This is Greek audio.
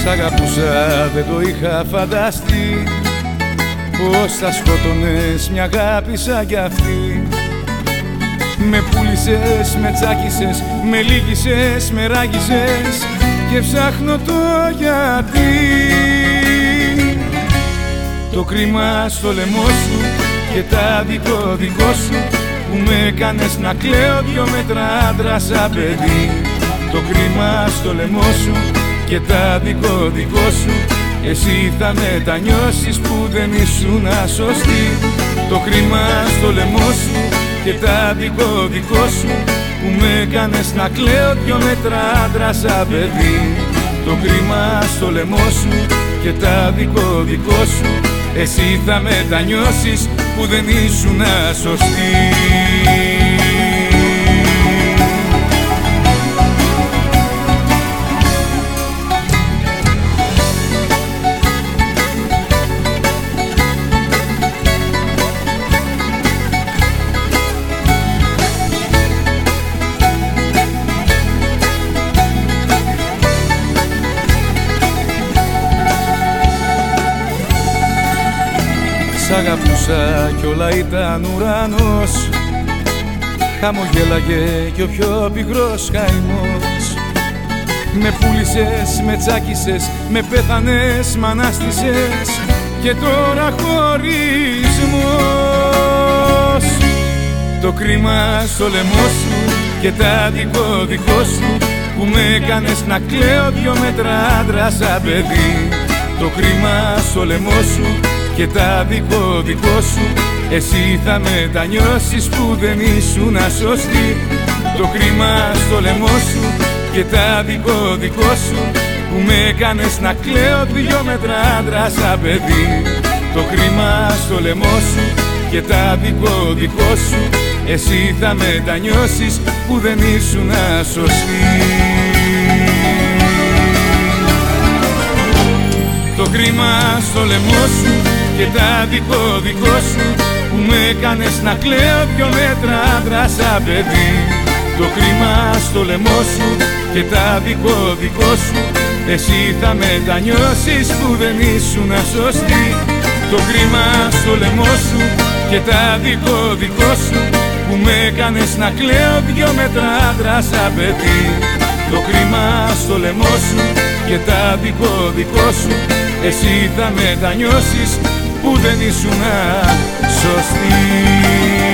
αγαπούσα δεν το είχα φανταστεί, πως θα σκότωνες μια αγάπη σαν κι αυτή. Με πούλησες, με τσάκισες, με λύγησες, με ράγισες και ψάχνω το γιατί. Το κρίμα στο λαιμό σου και τα δικό σου που με έκανες να κλαίω 2 μέτρα άντρα σαν παιδί. Το κρίμα στο λαιμό σου και τα δικό σου, εσύ θα μετανιώσεις που δεν ήσουν σωστή. Το κρίμα στο λαιμό σου και τα δικό σου που με έκανες να κλαίω 2 μέτρα άντρα σαν παιδί. Το κρίμα στο λαιμό σου και τα δικό σου, εσύ θα μετανιώσεις που δεν ήσουν σωστή. Σ' αγαπούσα κι όλα ήταν ουρανός, χαμογέλαγε κι ο πιο πικρός καημός. Με πούλησες, με τσάκισες, με πέθανες, μ' ανάστησες και τώρα χωρισμός. Το κρίμα στο λαιμό σου και τα δικό σου που με έκανες να κλαίω 2 μέτρα άντρα σαν παιδί. Το κρίμα στο λαιμό σου και τα δικό σου, εσύ θα μετανιώσεις που δεν ήσουν σωστή. Το κρίμα στο λαιμό σου και τα δικό σου που με έκανες να κλαίω 2 μέτρα άντρα σαν παιδί. Το κρίμα στο λαιμό σου και τα δικό σου, εσύ θα μετανιώσεις που δεν ήσουν σωστή. Το κρίμα στο λαιμό σου και τα δικό σου που με έκανες να κλαίω 2 μέτρα άντρα σαν παιδί. Το κρίμα στο λαιμό σου και τα δικό σου, εσύ θα μετανιώσεις που δεν ήσουν σωστή. Το κρίμα στο λαιμό σου και τα δικό σου που με έκανες να κλαίω 2 μέτρα άντρα σαν παιδί. Το κρίμα στο λαιμό σου και τα δικό σου, εσύ θα μετανιώσεις που δεν ήσουν σωστή.